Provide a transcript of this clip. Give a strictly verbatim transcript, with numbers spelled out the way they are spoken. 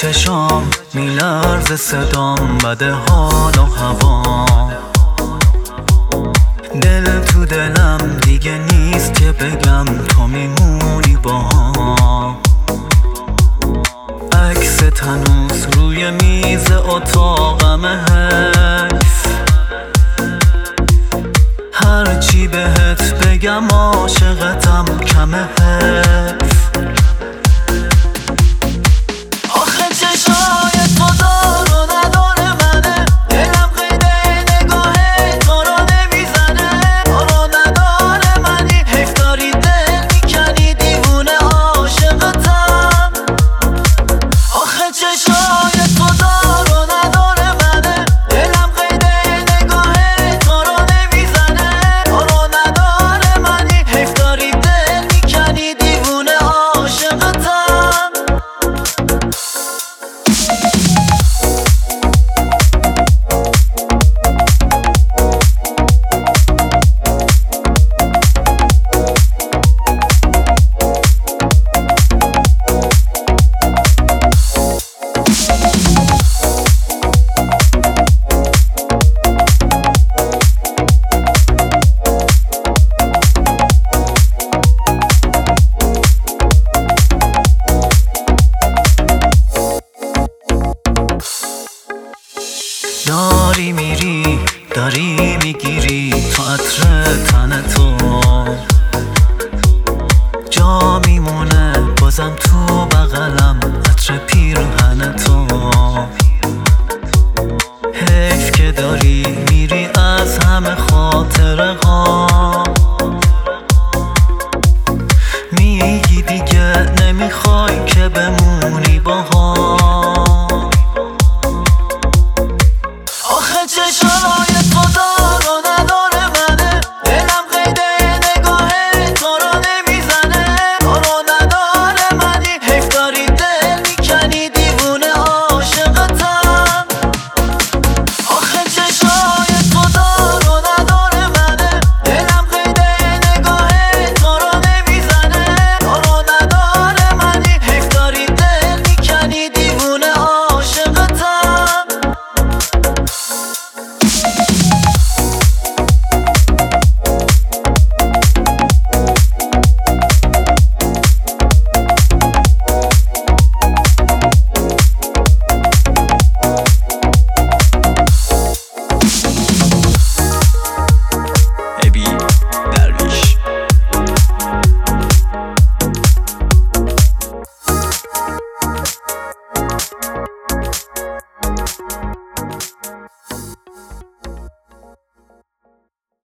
چشام میلرزه صدام، بده حال و هوام. دل تو دلم دیگه نیست که بگم تو میمونی باهام. عکس تنوس روی میز اتاقم، حیف هرچی بهت بگم عاشقتم کمه، حیف. آخه چشای تو دار و نداره منه، دلم قیده نگاه تو رو نمیزنه. دار و نداره منی، حیف داری دل میکنی، دیوونه عاشقتم. آخه چشای تو دار و نداره منه، دلم قیده نگاه تو رو نمیزنه. دار و نداره منی، حیف داری دل میکنی، دیوونه عاشقتم. داری میری داری میگیری تو عطر تن تو، جا میمونه بازم تو